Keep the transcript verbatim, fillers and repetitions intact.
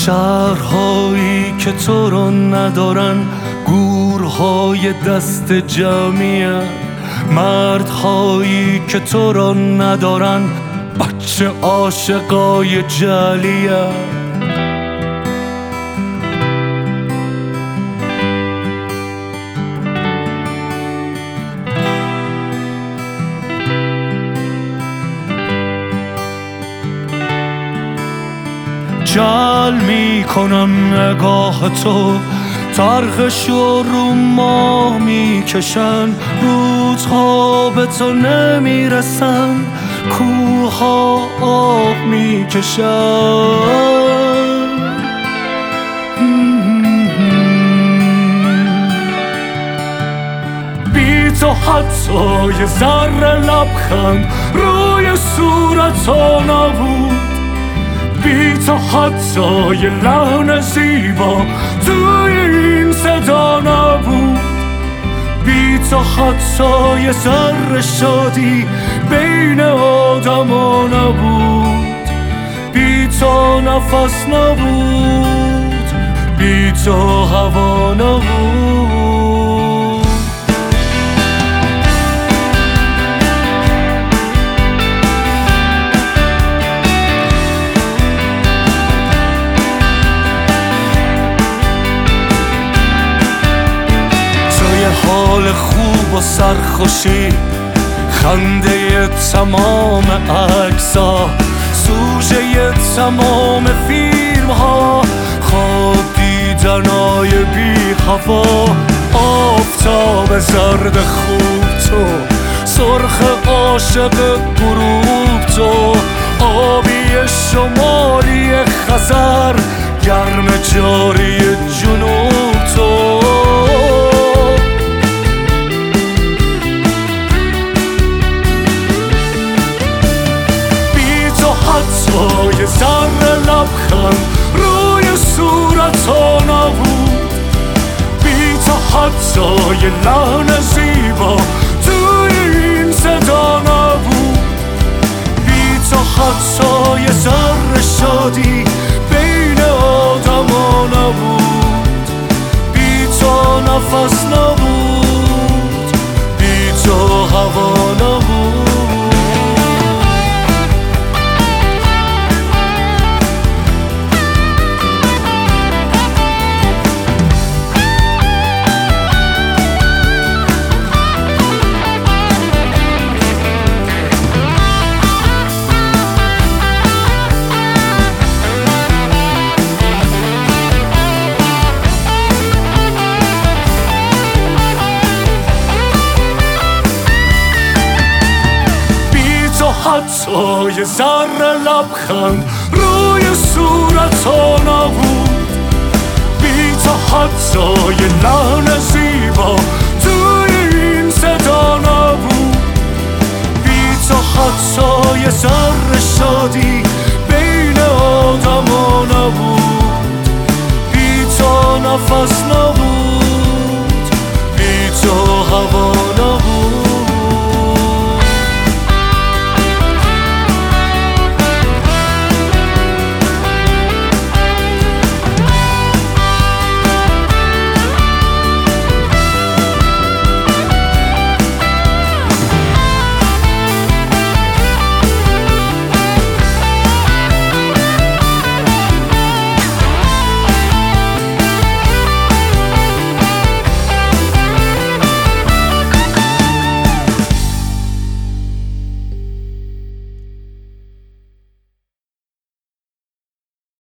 شهرهایی که تو را ندارن گورهای دست جمعیت، مردهایی که تو را ندارن بچه عاشقای جلیت. جل میکنم نگاه تو، طرحش رو رو ماه میکشن، روزها به تو نمیرسن، کوها آب میکشن. بی تو حتی یه ذره لبخند روی صورت ها نبود، بی تو حتی یه لحن زیبا توی این صدا نبود، بی تو حتی یه ذره شادی بین آدما نبود، بی تو نفس نبود، بی تو هوا نبود. حال خوب و سرخوشی، خنده تمام عکس‌ها، سوژه تمام فیلم ها، خواب دیدنای بی هوا، آفتاب زرد خوب تو، سرخ عاشق غروب تو، آبی شمالی خزر، گرم جاری جنوب تو. یه ذره لبخند روی صورت ها نبود، بی تو حتی یه لحن زیبا توی این صدا نبود، بی تو حتی یه ذره شادی بین آدما نبود، بی تو نفس نبود، بی تو هوا نبود. حتی یه ذره لبخند روی صورت ها نبود، بی تو حتی یه لحن زیبا توی این صدا نبود، بی تو حتی یه ذره شادی بین آدما نبود، بی تو نفس نبود.